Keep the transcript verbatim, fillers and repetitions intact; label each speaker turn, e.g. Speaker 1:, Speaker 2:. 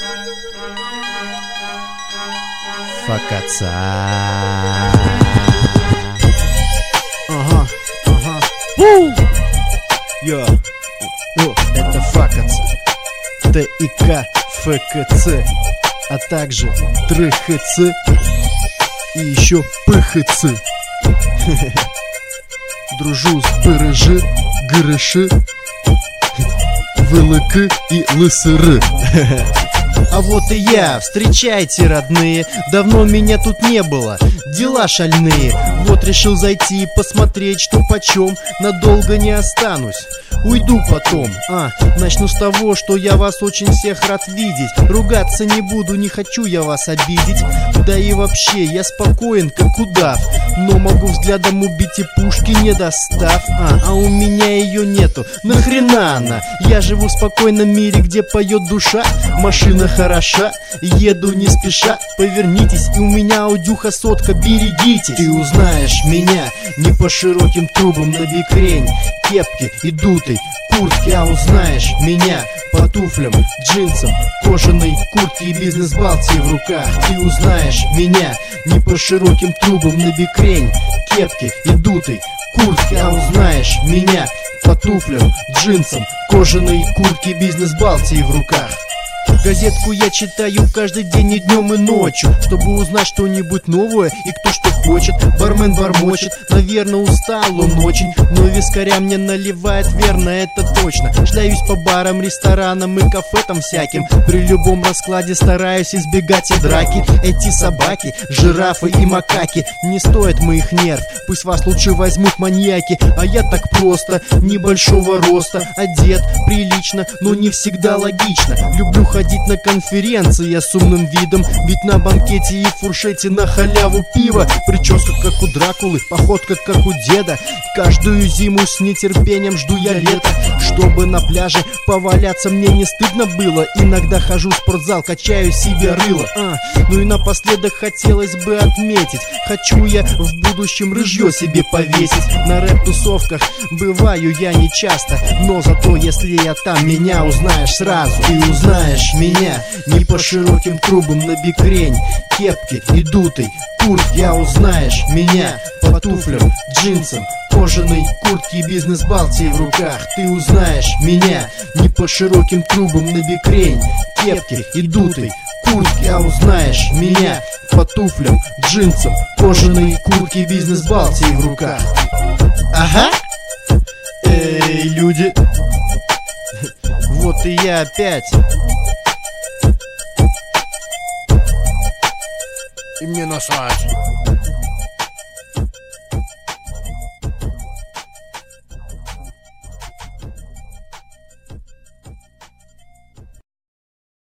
Speaker 1: Факаца. Ага, ага. Йо. О, это Факаца. Т и К Ф К Ц, а также Тр Х Ц и еще П Х Ц. Дружу с П Р Ж, Г Р Ш, В Л К и Л С Р. А вот и я, встречайте, родные, давно меня тут не было, дела шальные. Вот решил зайти и посмотреть, что почем, надолго не останусь, уйду потом. А, начну с того, что я вас очень всех рад видеть. Ругаться не буду, не хочу я вас обидеть. Да и вообще, я спокоен, как удав, но могу взглядом убить и пушки не достав. А, а у меня ее нету, нахрена она? Я живу в спокойном мире, где поет душа. Машина хороша, еду не спеша. Повернитесь, и у меня аудюха сотка, берегите. Ты узнаешь меня не по широким трубам на бикрень, кепке и дутой куртке, а узнаешь меня по туфлям, джинсам, кожаной куртке и бизнес-балтии в руках. Ты узнаешь меня не по широким трубам на бикрень, кепке и дутой куртке, а узнаешь меня по туфлям, джинсам, кожаной куртке и бизнес-балтии в руках. Газетку я читаю каждый день и днем и ночью, чтобы узнать что-нибудь новое и кто что хочет. Бармен бормочет, наверное устал он очень, но вискаря мне наливает, верно, это точно. Шляюсь по барам, ресторанам и кафе там всяким. При любом раскладе стараюсь избегать и драки. Эти собаки, жирафы и макаки, не стоят моих нерв, пусть вас лучше возьмут маньяки. А я так просто, небольшого роста, одет прилично, но не всегда логично. Люблю ходить на конференции с умным видом, ведь на банкете и фуршете на халяву пиво. Прическа как у Дракулы, походка как у деда. Каждую зиму с нетерпением жду я лета, чтобы на пляже поваляться мне не стыдно было. Иногда хожу в спортзал, качаю себе рыло. а, Ну и напоследок хотелось бы отметить, хочу я в будущем рыжье себе повесить. На рэп-тусовках бываю я не часто, но зато если я там, меня узнаешь сразу. Ты узнаешь меня не по широким трубам на бикрень, кепке и дутой куртке, а узнаешь меня по туфлям, джинсам, кожаной куртке и бизнес-балтии в руках. Ты узнаешь меня не по широким трубам на бикрень, кепке и дутой куртке, а узнаешь меня по туфлям, джинсам, кожаной куртке и бизнес-балтии в руках. Ага. Эй, люди, вот и я опять. И мне насрать.